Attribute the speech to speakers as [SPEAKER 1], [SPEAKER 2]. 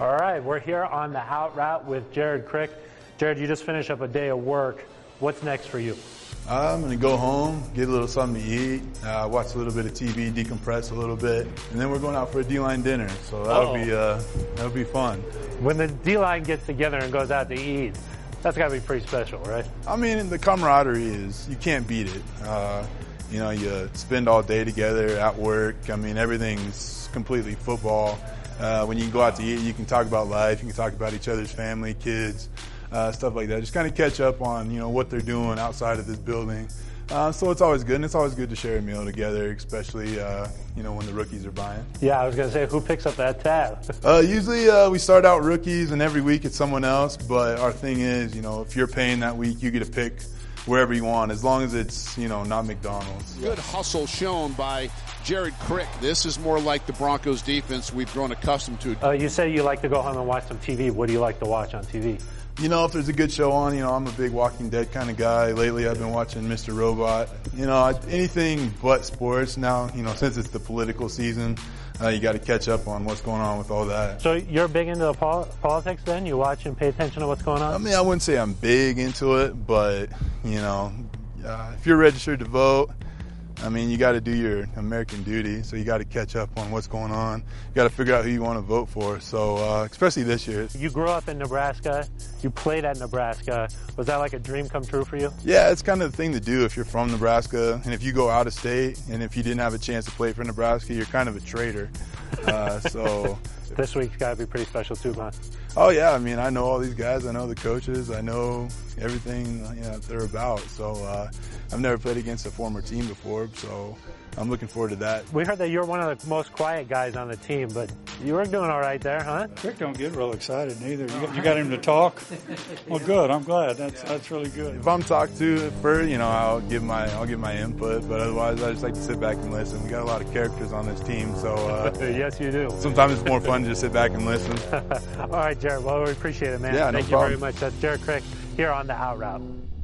[SPEAKER 1] All right, we're here on the Out Route with Jared Crick. Jared, you just finished up a day of work. What's next for you?
[SPEAKER 2] I'm going to go home, get a little something to eat, watch a little bit of TV, decompress a little bit, and then we're going out for a D-line dinner. So that'll be fun.
[SPEAKER 1] When the D-line gets together and goes out to eat, that's got to be pretty special, right?
[SPEAKER 2] I mean, the camaraderie you can't beat it. You spend all day together at work. I mean, everything's completely football. When you can go out to eat, you can talk about life, you can talk about each other's family, kids, stuff like that. Just kind of catch up on, what they're doing outside of this building. So it's always good, and it's always good to share a meal together, especially, when the rookies are buying.
[SPEAKER 1] Yeah, I was going to say, who picks up that tab?
[SPEAKER 2] Usually we start out rookies, and every week it's someone else. But our thing is, if you're paying that week, you get to pick wherever you want, as long as it's, not McDonald's.
[SPEAKER 3] Good hustle shown by Jared Crick. This is more like the Broncos defense we've grown accustomed to.
[SPEAKER 1] You say you like to go home and watch some TV. What do you like to watch on TV?
[SPEAKER 2] If there's a good show on, I'm a big Walking Dead kind of guy. Lately I've been watching Mr. Robot. Anything but sports now, since it's the political season, you got to catch up on what's going on with all that.
[SPEAKER 1] So you're big into politics then? You watch and pay attention to what's going on?
[SPEAKER 2] I mean, I wouldn't say I'm big into it, but, if you're registered to vote, I mean, you got to do your American duty, so you got to catch up on what's going on. You got to figure out who you want to vote for. So, especially this year.
[SPEAKER 1] You grew up in Nebraska. You played at Nebraska. Was that like a dream come true for you?
[SPEAKER 2] Yeah, it's kind of the thing to do if you're from Nebraska, and if you go out of state, and if you didn't have a chance to play for Nebraska, you're kind of a traitor. So
[SPEAKER 1] this week's got to be pretty special too, huh?
[SPEAKER 2] Oh yeah, I mean, I know all these guys. I know the coaches. I know everything that they're about. So I've never played against a former team before, so I'm looking forward to that.
[SPEAKER 1] We heard that you're one of the most quiet guys on the team, but you were doing all right there, huh?
[SPEAKER 4] Crick don't get real excited neither. You got him to talk? Well, good. I'm glad. That's really good.
[SPEAKER 2] If I'm talked to first, I'll give my input, but otherwise I just like to sit back and listen. We got a lot of characters on this team, so
[SPEAKER 1] yes, you do.
[SPEAKER 2] Sometimes it's more fun to just sit back and listen.
[SPEAKER 1] All right, Jared. Well, we appreciate it, man.
[SPEAKER 2] Yeah,
[SPEAKER 1] Thank
[SPEAKER 2] no
[SPEAKER 1] you very much. That's Jared Crick here on the Out Route.